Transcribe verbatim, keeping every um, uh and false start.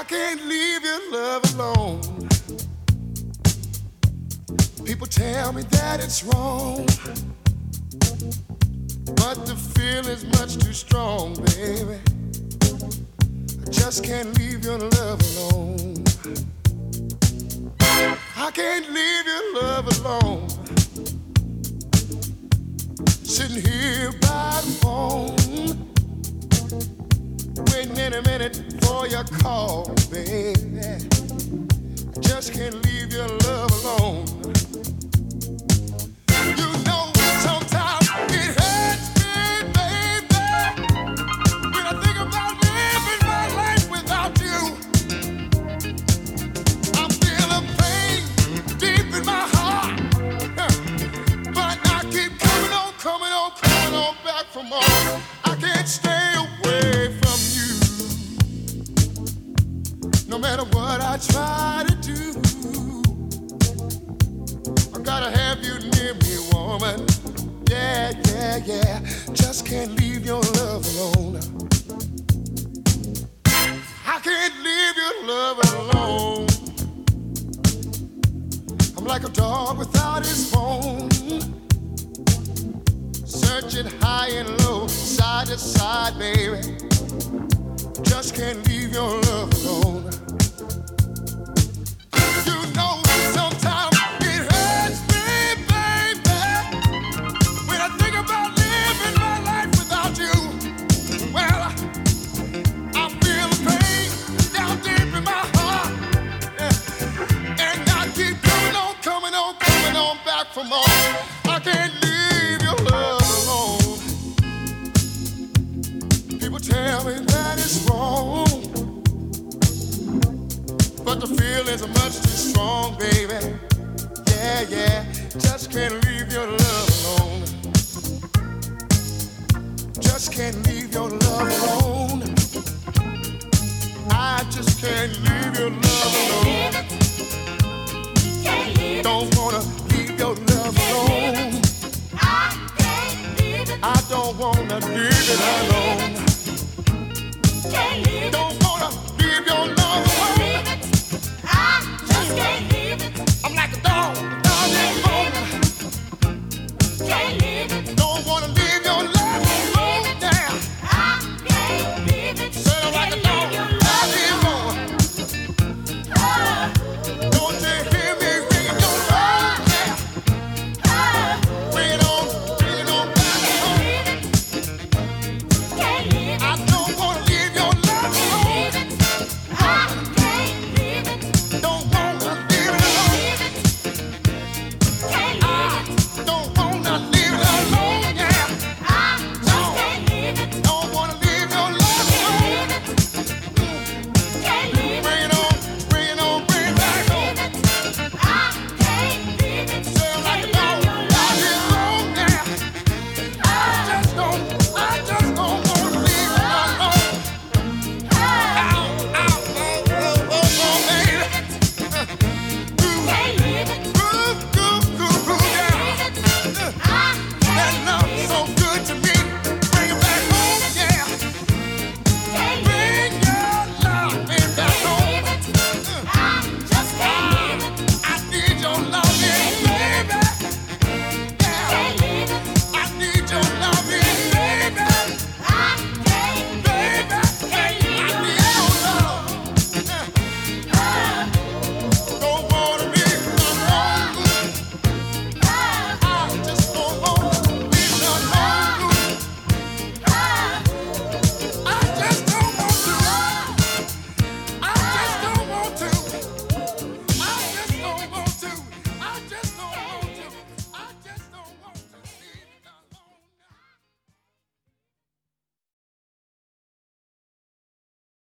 can't leave your love alone. People tell me that it's wrong, but the feeling's much too strong, baby. I just can't leave your love alone. I can't leave your love alone. Sitting here by the phone, waiting in a minute for your call, baby. I just can't leave your love alone. You know sometimes it hurts me, baby, when I think about living my life without you. I feel a pain deep in my heart, but I keep coming on, coming on, coming on back for more. I can't stay away from you. No matter what I try to do, I gotta have you near me, woman. Yeah, yeah, yeah. Just can't leave your love alone. I can't leave your love alone. I'm like a dog without his bone, searching high and low, side to side, baby. Just can't leave your love alone. You know sometimes it hurts me, baby, when I think about living my life without you. Well, I feel the pain down deep in my heart, yeah. And I keep coming on, coming on, coming on back for more. I can't leave your love alone. People tell me that it's wrong, but the feelings are much too strong, baby. Yeah, yeah, just can't leave your love alone. Just can't leave your love alone. I just can't leave your love alone. Don't wanna leave your love alone. I don't wanna leave it alone. Don't